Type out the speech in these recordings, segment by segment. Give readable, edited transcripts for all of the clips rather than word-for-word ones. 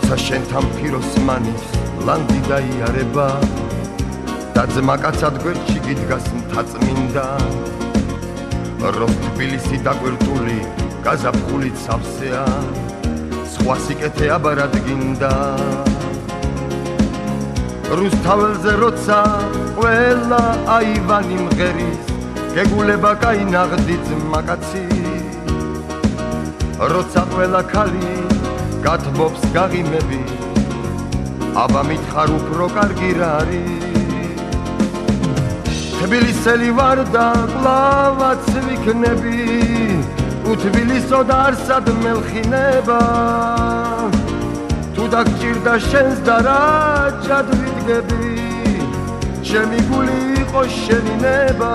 როცა შენთან ფიროსმანის ლანდი დაიარება და ძმაკაცად გვერდში გიდგას მთაწმინდა როს თბილისი დაგვირტული გაზაფხული ცავსეა სხვა სიკეთე აბარად გინდა რუსთაველზე როცა ყველა აივანი მღერის გეგულება კაი ნაღდი ძმაკაცი როცა ყველა ქალი გათბობს გაღიმები აბა მითხარ უფრო კარგი რა არის თბილისელი ვარ და კლავაც ვიქნები უთბილისო და არსად მელხინება თუ დაგჭირდა შენს და რაჯად ვიდგები ჩემი გული იყო შენი ნება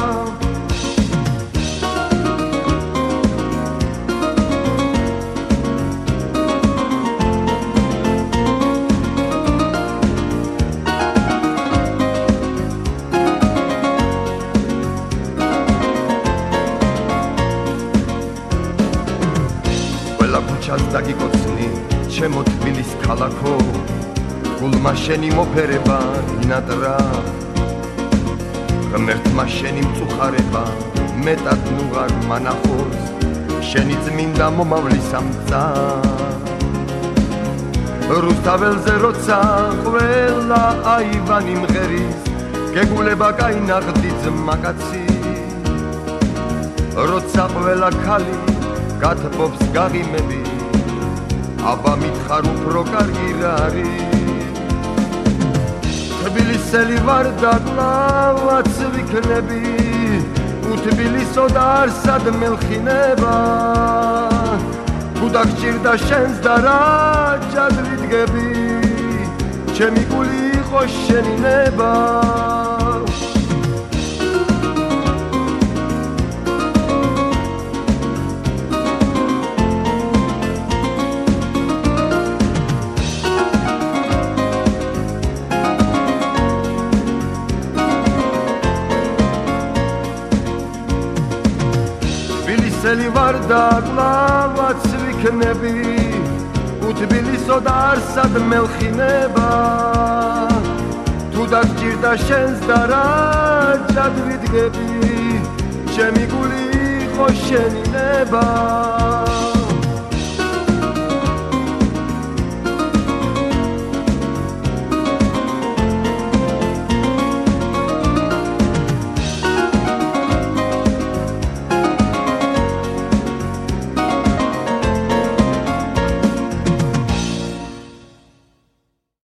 ჩას დაგიკოცნი ჩემო თბილის ქალაქო გულმა შენი მოფერება ინატრა ღმერთმა შენი მწუხარება მეტად ნუღარ მანახოს შენი წმინდა მომავლის ამწა რუსთაველზე როცა ყველა აივანი მღერის გეგულება კაი ნაღდი ძმაკაცი როცა ყველა ქალი გათბობს გაღიმები აბა მითხარ უფრო კარგი რა არის თბილისელი ვარ და კლავაც ვიქნები უთბილისო და არსად მელხინება თუ დაგჭირდა შენს და რაჯად ვიდგები ჩემი გული იყო შენი ნება თბილისელი ვარ და კლავაც ვიქნები უთბილისო და არსად მელხინება თუ დაგჭირდა შენს და რაჯად ვიდგები ჩემი გული იყო შენი ნება